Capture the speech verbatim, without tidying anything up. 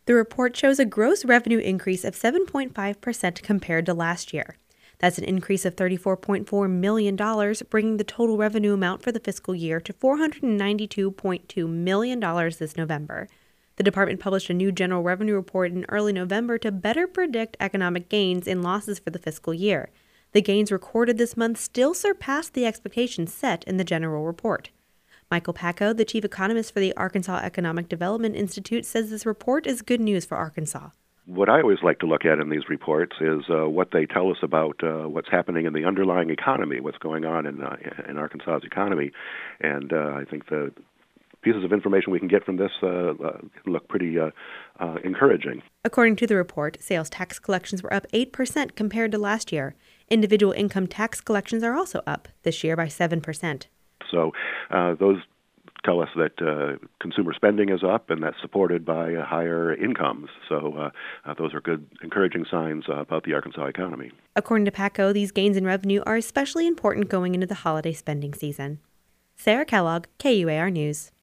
The report shows a gross revenue increase of seven point five percent compared to last year. That's an increase of thirty-four point four million dollars, bringing the total revenue amount for the fiscal year to four hundred ninety-two point two million dollars this November. The department published a new general revenue report in early November to better predict economic gains and losses for the fiscal year. The gains recorded this month still surpassed the expectations set in the general report. Michael Packo, the chief economist for the Arkansas Economic Development Institute, says this report is good news for Arkansas. What I always like to look at in these reports is uh, what they tell us about uh, what's happening in the underlying economy, what's going on in uh, in Arkansas's economy. And uh, I think the pieces of information we can get from this uh, uh, look pretty uh, uh, encouraging. According to the report, sales tax collections were up eight percent compared to last year. Individual income tax collections are also up this year by seven percent. So uh, those tell us that uh, consumer spending is up, and that's supported by uh, higher incomes. So uh, uh, those are good, encouraging signs uh, about the Arkansas economy. According to Packo, these gains in revenue are especially important going into the holiday spending season. Sarah Kellogg, K U A R News.